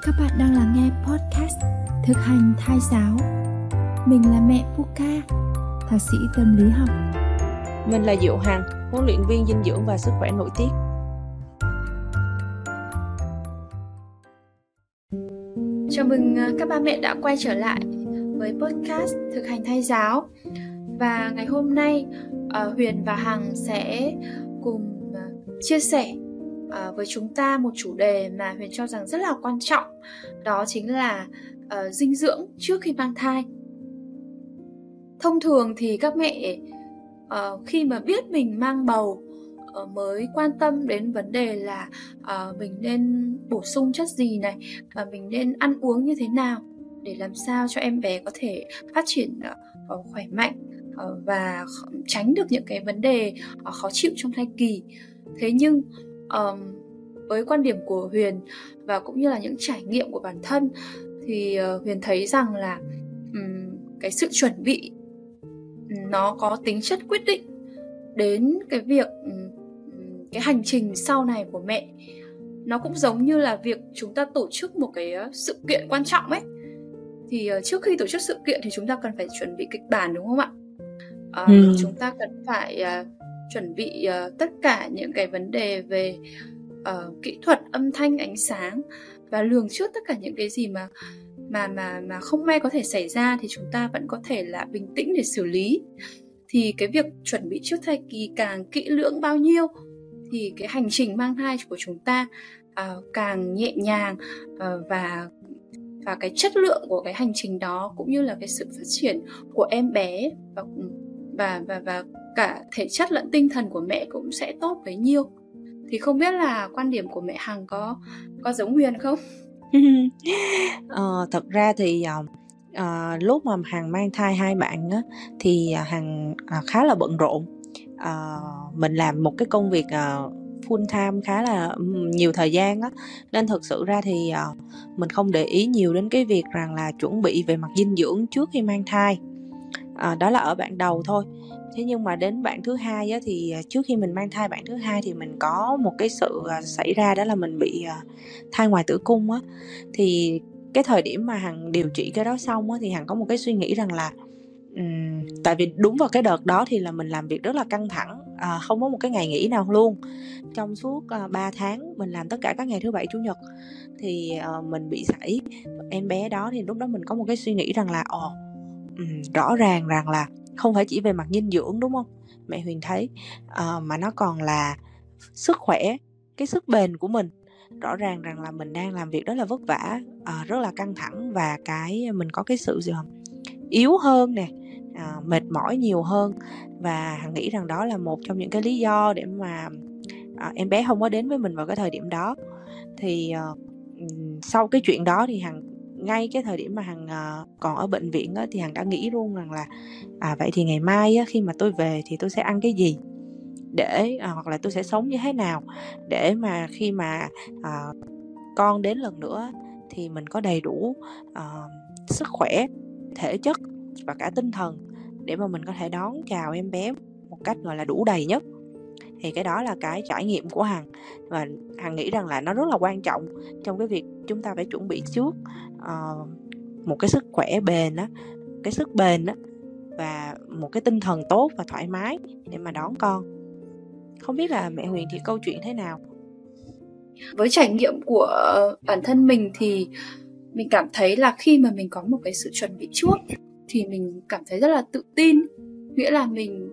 Các bạn đang lắng nghe podcast Thực hành thai giáo. Mình là mẹ Puka, thạc sĩ tâm lý học. Mình là Diệu Hằng, huấn luyện viên dinh dưỡng và sức khỏe nội tiết. Chào mừng các ba mẹ đã quay trở lại với podcast Thực hành thai giáo. Và ngày hôm nay Huyền và Hằng sẽ cùng chia sẻ với chúng ta một chủ đề mà Huyền cho rằng rất là quan trọng. Đó chính là dinh dưỡng trước khi mang thai. Thông thường thì các mẹ khi mà biết mình mang bầu mới quan tâm đến vấn đề là mình nên bổ sung chất gì này, và mình nên ăn uống như thế nào để làm sao cho em bé có thể phát triển khỏe mạnh và tránh được những cái vấn đề khó chịu trong thai kỳ. Thế nhưng với quan điểm của Huyền và cũng như là những trải nghiệm của bản thân thì Huyền thấy rằng là cái sự chuẩn bị nó có tính chất quyết định đến cái việc cái hành trình sau này của mẹ. Nó cũng giống như là việc chúng ta tổ chức một cái sự kiện quan trọng ấy, thì trước khi tổ chức sự kiện thì chúng ta cần phải chuẩn bị kịch bản, đúng không ạ? Chúng ta cần phải chuẩn bị tất cả những cái vấn đề về kỹ thuật âm thanh, ánh sáng, và lường trước tất cả những cái gì mà không may có thể xảy ra thì chúng ta vẫn có thể là bình tĩnh để xử lý. Thì cái việc chuẩn bị trước thai kỳ càng kỹ lưỡng bao nhiêu thì cái hành trình mang thai của chúng ta càng nhẹ nhàng, và cái chất lượng của cái hành trình đó cũng như là cái sự phát triển của em bé và cả thể chất lẫn tinh thần của mẹ cũng sẽ tốt bấy nhiêu. Thì không biết là quan điểm của mẹ Hằng có giống Huyền không? Thật ra thì lúc mà Hằng mang thai hai bạn á, thì Hằng khá là bận rộn. Mình làm một cái công việc full time khá là nhiều thời gian á, nên thực sự ra thì mình không để ý nhiều đến cái việc rằng là chuẩn bị về mặt dinh dưỡng trước khi mang thai. Đó là ở bạn đầu thôi. Thế nhưng mà đến bạn thứ hai á, thì trước khi mình mang thai bạn thứ hai thì mình có một cái sự xảy ra, đó là mình bị thai ngoài tử cung á. Thì cái thời điểm mà Hằng điều trị cái đó xong á, thì Hằng có một cái suy nghĩ rằng là tại vì đúng vào cái đợt đó thì là mình làm việc rất là căng thẳng, không có một cái ngày nghỉ nào luôn. Trong suốt 3 tháng mình làm tất cả các ngày thứ bảy chủ nhật. Thì mình bị sảy em bé đó, thì lúc đó mình có một cái suy nghĩ rằng là rõ ràng rằng là không phải chỉ về mặt dinh dưỡng, đúng không mẹ Huyền thấy, mà nó còn là sức khỏe, cái sức bền của mình. Rõ ràng rằng là mình đang làm việc rất là vất vả, rất là căng thẳng, và mình có cái sự yếu hơn nè, mệt mỏi nhiều hơn. Và Hằng nghĩ rằng đó là một trong những cái lý do để mà em bé không có đến với mình vào cái thời điểm đó. Thì sau cái chuyện đó thì Hằng, ngay cái thời điểm mà Hằng còn ở bệnh viện á, thì Hằng đã nghĩ luôn rằng là vậy thì ngày mai á, khi mà tôi về thì tôi sẽ ăn cái gì, để hoặc là tôi sẽ sống như thế nào, để mà khi mà con đến lần nữa thì mình có đầy đủ sức khỏe, thể chất và cả tinh thần để mà mình có thể đón chào em bé một cách gọi là đủ đầy nhất. Thì cái đó là cái trải nghiệm của Hằng, và Hằng nghĩ rằng là nó rất là quan trọng trong cái việc chúng ta phải chuẩn bị trước một cái sức khỏe bền á, cái sức bền á, và một cái tinh thần tốt và thoải mái để mà đón con. Không biết là mẹ Huyền thì câu chuyện thế nào? Với trải nghiệm của bản thân mình thì mình cảm thấy là khi mà mình có một cái sự chuẩn bị trước thì mình cảm thấy rất là tự tin. Nghĩa là mình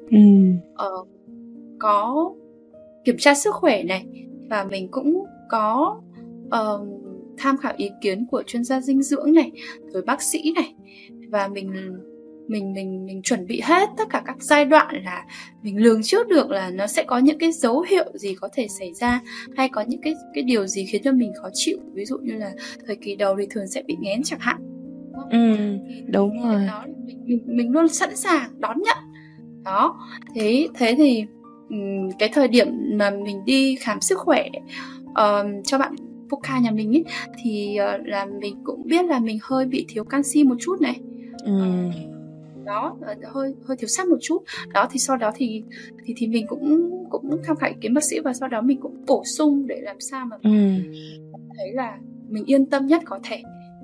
có kiểm tra sức khỏe này, và mình cũng có tham khảo ý kiến của chuyên gia dinh dưỡng này, rồi bác sĩ này, và mình chuẩn bị hết tất cả các giai đoạn, là mình lường trước được là nó sẽ có những cái dấu hiệu gì có thể xảy ra, hay có những cái điều gì khiến cho mình khó chịu. Ví dụ như là thời kỳ đầu thì thường sẽ bị nghén chẳng hạn, đúng rồi. đó, mình luôn sẵn sàng đón nhận đó. Thế thì cái thời điểm mà mình đi khám sức khỏe cho bạn Puka nhà mình ấy, thì là mình cũng biết là mình hơi bị thiếu canxi một chút này, đó, hơi thiếu sắt một chút đó. Thì sau đó thì mình cũng tham khảo ý kiến bác sĩ, và sau đó mình cũng bổ sung để làm sao mà thấy là mình yên tâm nhất có thể.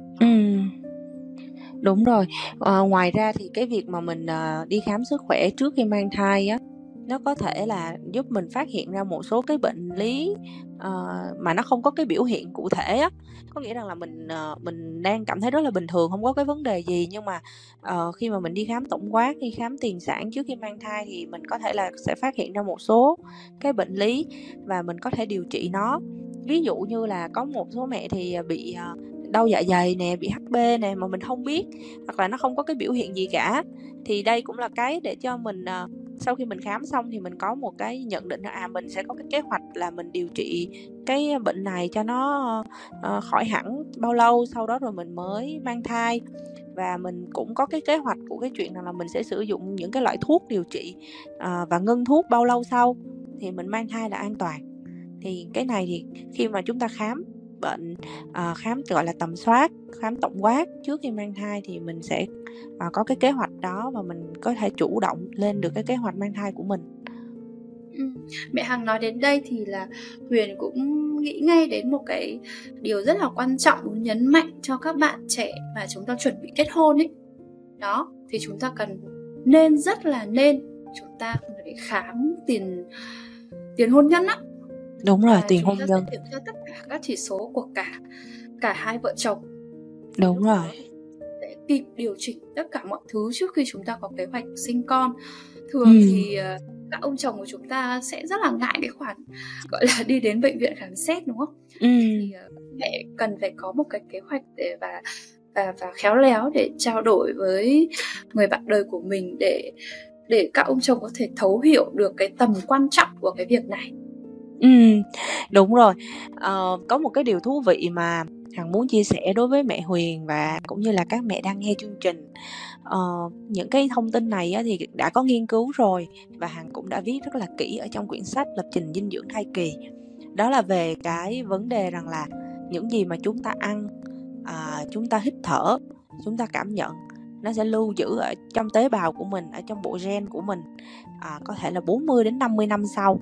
Đúng rồi. Ngoài ra thì cái việc mà mình đi khám sức khỏe trước khi mang thai á, nó có thể là giúp mình phát hiện ra một số cái bệnh lý mà nó không có cái biểu hiện cụ thể á. Có nghĩa rằng là mình đang cảm thấy rất là bình thường, không có cái vấn đề gì, nhưng mà khi mà mình đi khám tổng quát, đi khám tiền sản trước khi mang thai thì mình có thể là sẽ phát hiện ra một số cái bệnh lý và mình có thể điều trị nó. Ví dụ như là có một số mẹ thì bị đau dạ dày nè, bị HB nè mà mình không biết, hoặc là nó không có cái biểu hiện gì cả, thì đây cũng là cái để cho mình sau khi mình khám xong thì mình có một cái nhận định là mình sẽ có cái kế hoạch là mình điều trị cái bệnh này cho nó khỏi hẳn bao lâu, sau đó rồi mình mới mang thai. Và mình cũng có cái kế hoạch của cái chuyện là mình sẽ sử dụng những cái loại thuốc điều trị và ngưng thuốc bao lâu sau thì mình mang thai là an toàn. Thì cái này thì khi mà chúng ta khám bệnh, khám gọi là tầm soát, khám tổng quát trước khi mang thai thì mình sẽ có cái kế hoạch đó và mình có thể chủ động lên được cái kế hoạch mang thai của mình. Mẹ Hằng nói đến đây thì là Huyền cũng nghĩ ngay đến một cái điều rất là quan trọng muốn nhấn mạnh cho các bạn trẻ mà chúng ta chuẩn bị kết hôn ấy. Đó, thì chúng ta rất là nên chúng ta phải khám tiền hôn nhân á. Đúng rồi, tiền hôn nhân. Chúng ta sẽ kiểm tra tất cả các chỉ số của cả hai vợ chồng. Đúng rồi. Để kịp điều chỉnh tất cả mọi thứ trước khi chúng ta có kế hoạch sinh con. Thường thì các ông chồng của chúng ta sẽ rất là ngại cái khoản gọi là đi đến bệnh viện khám xét, đúng không? Thì mẹ cần phải có một cái kế hoạch để và khéo léo để trao đổi với người bạn đời của mình để các ông chồng có thể thấu hiểu được cái tầm quan trọng của cái việc này. Đúng rồi. Có một cái điều thú vị mà Hằng muốn chia sẻ đối với mẹ Huyền và cũng như là các mẹ đang nghe chương trình. Những cái thông tin này á, thì đã có nghiên cứu rồi và Hằng cũng đã viết rất là kỹ ở trong quyển sách Lập trình dinh dưỡng thai kỳ. Đó là về cái vấn đề rằng là những gì mà chúng ta ăn, chúng ta hít thở, chúng ta cảm nhận, nó sẽ lưu giữ ở trong tế bào của mình, ở trong bộ gen của mình, có thể là 40 đến 50 năm sau.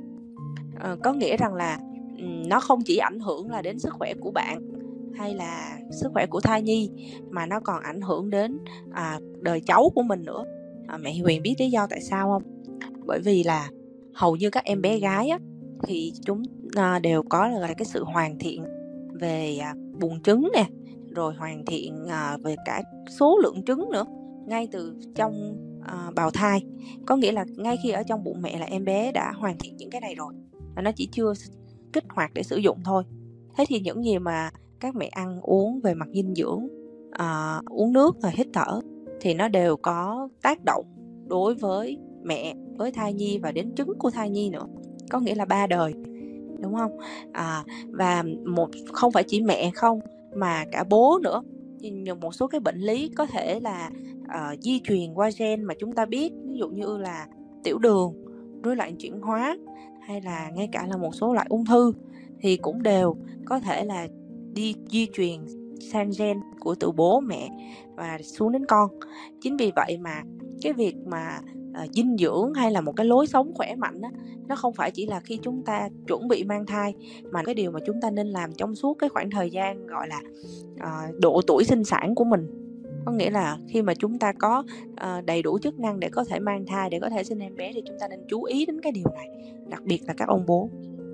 Có nghĩa rằng là nó không chỉ ảnh hưởng là đến sức khỏe của bạn hay là sức khỏe của thai nhi, mà nó còn ảnh hưởng đến đời cháu của mình nữa. Mẹ Huyền biết lý do tại sao không? Bởi vì là hầu như các em bé gái á, thì chúng đều có là cái sự hoàn thiện về buồng trứng nè, rồi hoàn thiện về cả số lượng trứng nữa, ngay từ trong bào thai. Có nghĩa là ngay khi ở trong bụng mẹ là em bé đã hoàn thiện những cái này rồi, và nó chỉ chưa kích hoạt để sử dụng thôi. Thế thì những gì mà các mẹ ăn uống về mặt dinh dưỡng, uống nước và hít thở thì nó đều có tác động đối với mẹ, với thai nhi và đến trứng của thai nhi nữa. Có nghĩa là 3 đời, đúng không? Và không phải chỉ mẹ không mà cả bố nữa. Một số cái bệnh lý có thể là di truyền qua gen mà chúng ta biết, ví dụ như là tiểu đường, rối loạn chuyển hóa, hay là ngay cả là một số loại ung thư thì cũng đều có thể là di truyền sang gen của từ bố mẹ và xuống đến con. Chính vì vậy mà cái việc mà dinh dưỡng hay là một cái lối sống khỏe mạnh á, nó không phải chỉ là khi chúng ta chuẩn bị mang thai, mà cái điều mà chúng ta nên làm trong suốt cái khoảng thời gian gọi là độ tuổi sinh sản của mình. Có nghĩa là khi mà chúng ta có đầy đủ chức năng để có thể mang thai, để có thể sinh em bé, thì chúng ta nên chú ý đến cái điều này, đặc biệt là các ông bố.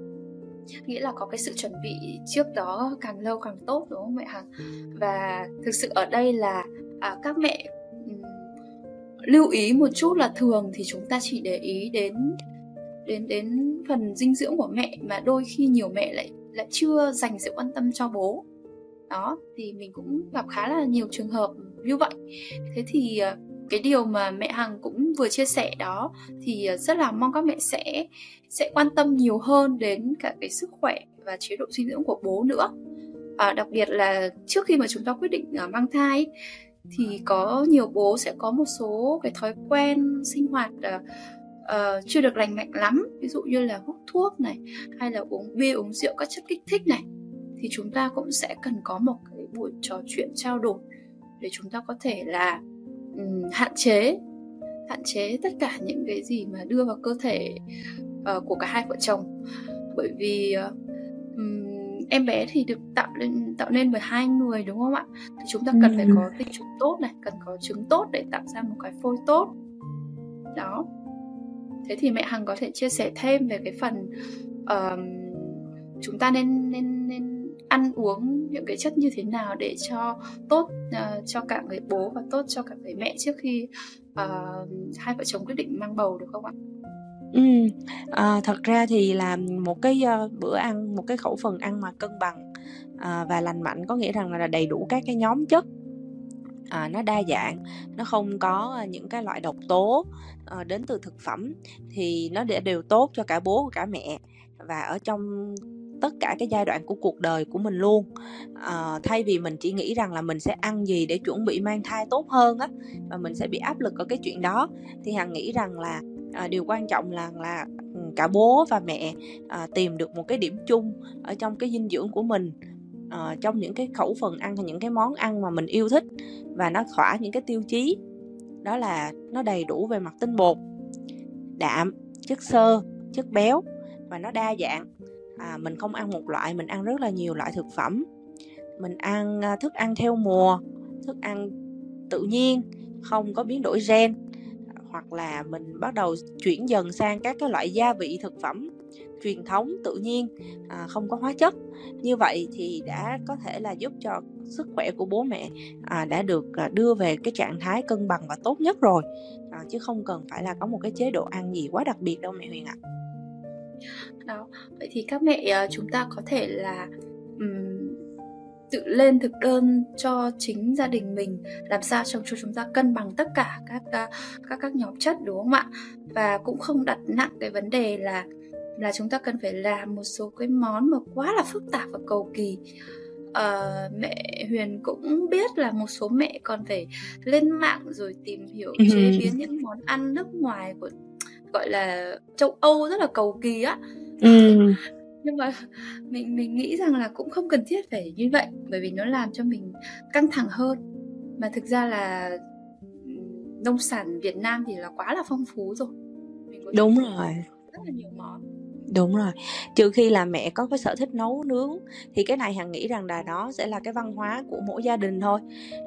Nghĩa là có cái sự chuẩn bị trước đó càng lâu càng tốt, đúng không mẹ Hằng? Và thực sự ở đây là các mẹ lưu ý một chút là thường thì chúng ta chỉ để ý đến phần dinh dưỡng của mẹ, mà đôi khi nhiều mẹ lại chưa dành sự quan tâm cho bố. Đó, thì mình cũng gặp khá là nhiều trường hợp như vậy. Thế thì cái điều mà mẹ Hằng cũng vừa chia sẻ đó thì rất là mong các mẹ sẽ quan tâm nhiều hơn đến cả cái sức khỏe và chế độ dinh dưỡng của bố nữa. Đặc biệt là trước khi mà chúng ta quyết định mang thai thì có nhiều bố sẽ có một số cái thói quen sinh hoạt chưa được lành mạnh lắm, ví dụ như là hút thuốc này, hay là uống bia uống rượu, các chất kích thích này. Thì chúng ta cũng sẽ cần có một cái buổi trò chuyện trao đổi để chúng ta có thể là hạn chế tất cả những cái gì mà đưa vào cơ thể của cả hai vợ chồng. Bởi vì em bé thì được tạo nên bởi hai người, đúng không ạ? Thì chúng ta cần phải có tinh trùng tốt này, cần có trứng tốt để tạo ra một cái phôi tốt. Đó. Thế thì mẹ Hằng có thể chia sẻ thêm về cái phần chúng ta nên ăn uống những cái chất như thế nào để cho tốt cho cả người bố và tốt cho cả người mẹ trước khi hai vợ chồng quyết định mang bầu, được không ạ? Thật ra thì làm một cái bữa ăn, một cái khẩu phần ăn mà cân bằng và lành mạnh, có nghĩa rằng là đầy đủ các cái nhóm chất, nó đa dạng, nó không có những cái loại độc tố đến từ thực phẩm, thì nó đều tốt cho cả bố và cả mẹ, và ở trong tất cả cái giai đoạn của cuộc đời của mình luôn. Thay vì mình chỉ nghĩ rằng là mình sẽ ăn gì để chuẩn bị mang thai tốt hơn á, và mình sẽ bị áp lực ở cái chuyện đó, thì Hằng nghĩ rằng là điều quan trọng là cả bố và mẹ tìm được một cái điểm chung ở trong cái dinh dưỡng của mình, trong những cái khẩu phần ăn, những cái món ăn mà mình yêu thích, và nó thỏa những cái tiêu chí, đó là nó đầy đủ về mặt tinh bột, đạm, chất xơ, chất béo, và nó đa dạng. Mình không ăn một loại, mình ăn rất là nhiều loại thực phẩm. Mình ăn thức ăn theo mùa, thức ăn tự nhiên, không có biến đổi gen, hoặc là mình bắt đầu chuyển dần sang các cái loại gia vị thực phẩm truyền thống tự nhiên, không có hóa chất. Như vậy thì đã có thể là giúp cho sức khỏe của bố mẹ đã được đưa về cái trạng thái cân bằng và tốt nhất rồi, chứ không cần phải là có một cái chế độ ăn gì quá đặc biệt đâu mẹ Huyền ạ. Đó, vậy thì các mẹ chúng ta có thể là tự lên thực đơn cho chính gia đình mình, làm sao cho chúng ta cân bằng tất cả các nhóm chất, đúng không ạ? Và cũng không đặt nặng cái vấn đề là chúng ta cần phải làm một số cái món mà quá là phức tạp và cầu kỳ. Mẹ Huyền cũng biết là một số mẹ còn phải lên mạng rồi tìm hiểu chế biến những món ăn nước ngoài của gọi là châu Âu rất là cầu kỳ á. Nhưng mà mình nghĩ rằng là cũng không cần thiết phải như vậy, bởi vì nó làm cho mình căng thẳng hơn. Mà thực ra là nông sản Việt Nam thì là quá là phong phú rồi. Đúng rồi, rất là nhiều món. Đúng rồi, trừ khi là mẹ có cái sở thích nấu nướng, thì cái này Hằng nghĩ rằng là đó sẽ là cái văn hóa của mỗi gia đình thôi.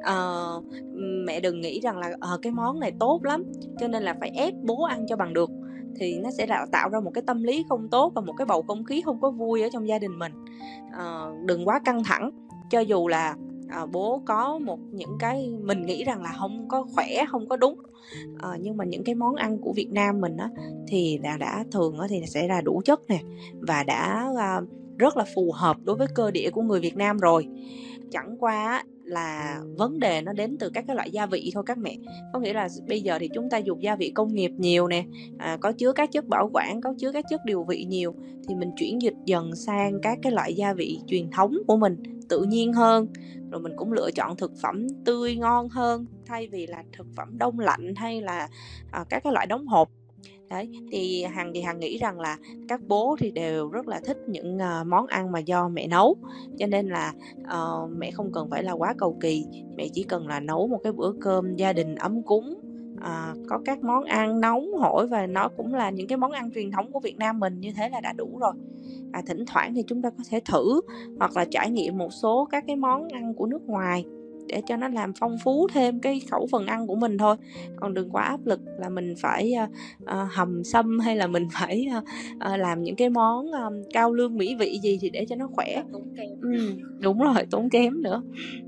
Mẹ đừng nghĩ rằng là cái món này tốt lắm cho nên là phải ép bố ăn cho bằng được, thì nó sẽ tạo ra một cái tâm lý không tốt và một cái bầu không khí không có vui ở trong gia đình mình. Đừng quá căng thẳng, cho dù là bố có những cái mình nghĩ rằng là không có khỏe, không có đúng, nhưng mà những cái món ăn của Việt Nam mình á, thì đã thường á, thì sẽ là đủ chất nè, và đã rất là phù hợp đối với cơ địa của người Việt Nam rồi. Chẳng qua là vấn đề nó đến từ các cái loại gia vị thôi các mẹ. Có nghĩa là bây giờ thì chúng ta dùng gia vị công nghiệp nhiều nè, có chứa các chất bảo quản, có chứa các chất điều vị nhiều, thì mình chuyển dịch dần sang các cái loại gia vị truyền thống của mình, tự nhiên hơn. Rồi mình cũng lựa chọn thực phẩm tươi ngon hơn, thay vì là thực phẩm đông lạnh hay là các cái loại đóng hộp. Đấy, thì Hằng nghĩ rằng là các bố thì đều rất là thích những món ăn mà do mẹ nấu, cho nên là mẹ không cần phải là quá cầu kỳ. Mẹ chỉ cần là nấu một cái bữa cơm gia đình ấm cúng, có các món ăn nóng hổi, và nó cũng là những cái món ăn truyền thống của Việt Nam mình, như thế là đã đủ rồi. Thỉnh thoảng thì chúng ta có thể thử hoặc là trải nghiệm một số các cái món ăn của nước ngoài để cho nó làm phong phú thêm cái khẩu phần ăn của mình thôi. Còn đừng quá áp lực là mình phải hầm sâm, hay là mình phải làm những cái món cao lương mỹ vị gì thì để cho nó khỏe. Đúng rồi, tốn kém nữa.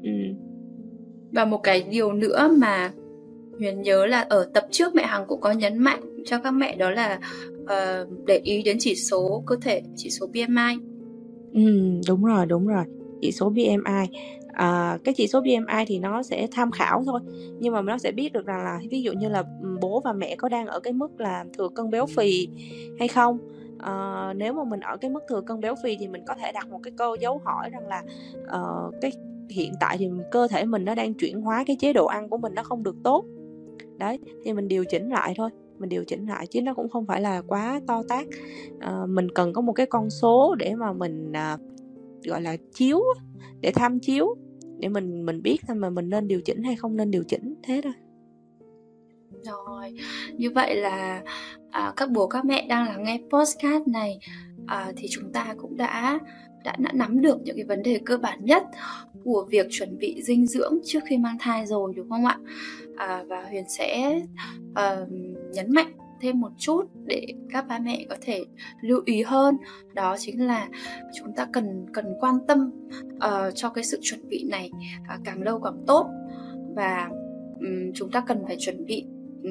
Và một cái điều nữa mà Huyền nhớ là ở tập trước mẹ Hằng cũng có nhấn mạnh cho các mẹ, đó là để ý đến chỉ số cơ thể, chỉ số BMI. Đúng rồi, chỉ số BMI. Cái chỉ số BMI thì nó sẽ tham khảo thôi, nhưng mà nó sẽ biết được rằng là ví dụ như là bố và mẹ có đang ở cái mức là thừa cân béo phì hay không. Nếu mà mình ở cái mức thừa cân béo phì thì mình có thể đặt một cái câu dấu hỏi rằng là cái hiện tại thì cơ thể mình nó đang chuyển hóa cái chế độ ăn của mình, nó không được tốt. Đấy, thì mình điều chỉnh lại thôi, chứ nó cũng không phải là quá to tát. Mình cần có một cái con số để mà mình gọi là chiếu, để tham chiếu, để mình biết mà mình nên điều chỉnh hay không nên điều chỉnh, thế thôi. Rồi, như vậy là các bố các mẹ đang lắng nghe podcast này thì chúng ta cũng đã đã nắm được những cái vấn đề cơ bản nhất của việc chuẩn bị dinh dưỡng trước khi mang thai rồi, đúng không ạ? Và Huyền sẽ nhấn mạnh thêm một chút để các ba mẹ có thể lưu ý hơn. Đó chính là chúng ta cần quan tâm cho cái sự chuẩn bị này càng lâu càng tốt. Và chúng ta cần phải chuẩn bị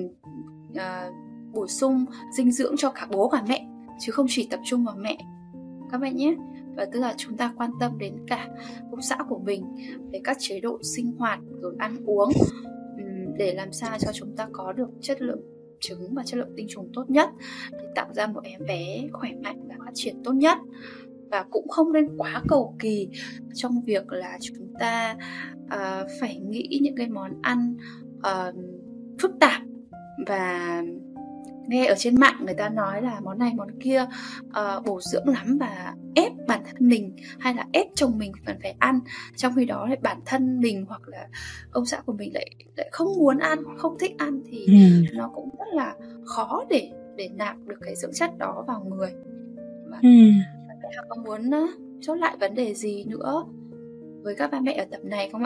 bổ sung dinh dưỡng cho cả bố và mẹ, chứ không chỉ tập trung vào mẹ các bạn nhé. Và tức là chúng ta quan tâm đến cả ông xã của mình về các chế độ sinh hoạt rồi ăn uống, để làm sao cho chúng ta có được chất lượng trứng và chất lượng tinh trùng tốt nhất để tạo ra một em bé khỏe mạnh và phát triển tốt nhất. Và cũng không nên quá cầu kỳ trong việc là chúng ta phải nghĩ những cái món ăn phức tạp, và nghe ở trên mạng người ta nói là món này món kia bổ dưỡng lắm và ép bản thân mình hay là ép chồng mình phải ăn, trong khi đó lại bản thân mình hoặc là ông xã của mình lại không muốn ăn, không thích ăn, thì nó cũng rất là khó để nạp được cái dưỡng chất đó vào người. Và Hằng có muốn chốt lại vấn đề gì nữa với các ba mẹ ở tập này không ạ?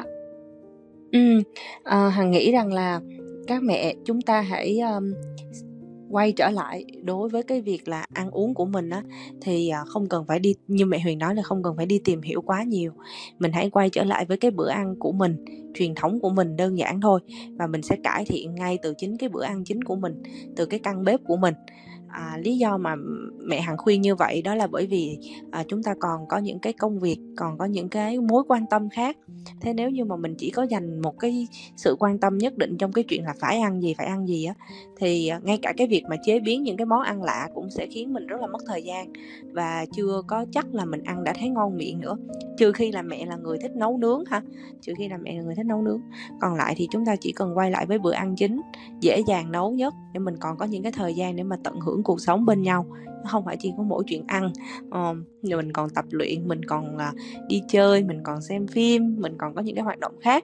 Hằng nghĩ rằng là các mẹ chúng ta hãy quay trở lại đối với cái việc là ăn uống của mình á, thì không cần phải đi, như mẹ Huyền nói là không cần phải đi tìm hiểu quá nhiều. Mình hãy quay trở lại với cái bữa ăn của mình, truyền thống của mình đơn giản thôi, và mình sẽ cải thiện ngay từ chính cái bữa ăn chính của mình, từ cái căn bếp của mình. Lý do mà mẹ Hằng khuyên như vậy đó là bởi vì chúng ta còn có những cái công việc, còn có những cái mối quan tâm khác. Thế nếu như mà mình chỉ có dành một cái sự quan tâm nhất định trong cái chuyện là phải ăn gì á, thì ngay cả cái việc mà chế biến những cái món ăn lạ cũng sẽ khiến mình rất là mất thời gian, và chưa có chắc là mình ăn đã thấy ngon miệng nữa, trừ khi là mẹ là người thích nấu nướng ha, còn lại thì chúng ta chỉ cần quay lại với bữa ăn chính, dễ dàng nấu nhất, để mình còn có những cái thời gian để mà tận hưởng cuộc sống bên nhau, không phải chỉ có mỗi chuyện ăn. Rồi mình còn tập luyện, mình còn đi chơi, mình còn xem phim, mình còn có những cái hoạt động khác.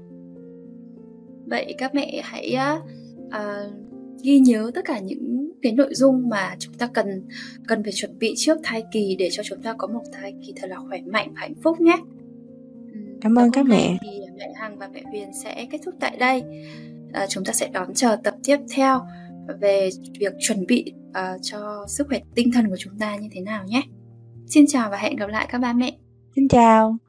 Vậy các mẹ hãy ghi nhớ tất cả những cái nội dung mà chúng ta cần phải chuẩn bị trước thai kỳ để cho chúng ta có một thai kỳ thật là khỏe mạnh và hạnh phúc nhé. Cảm ơn các mẹ. Thì mẹ Hằng và mẹ Huyền sẽ kết thúc tại đây. Chúng ta sẽ đón chờ tập tiếp theo về việc chuẩn bị cho sức khỏe tinh thần của chúng ta như thế nào nhé. Xin chào và hẹn gặp lại các ba mẹ. Xin chào.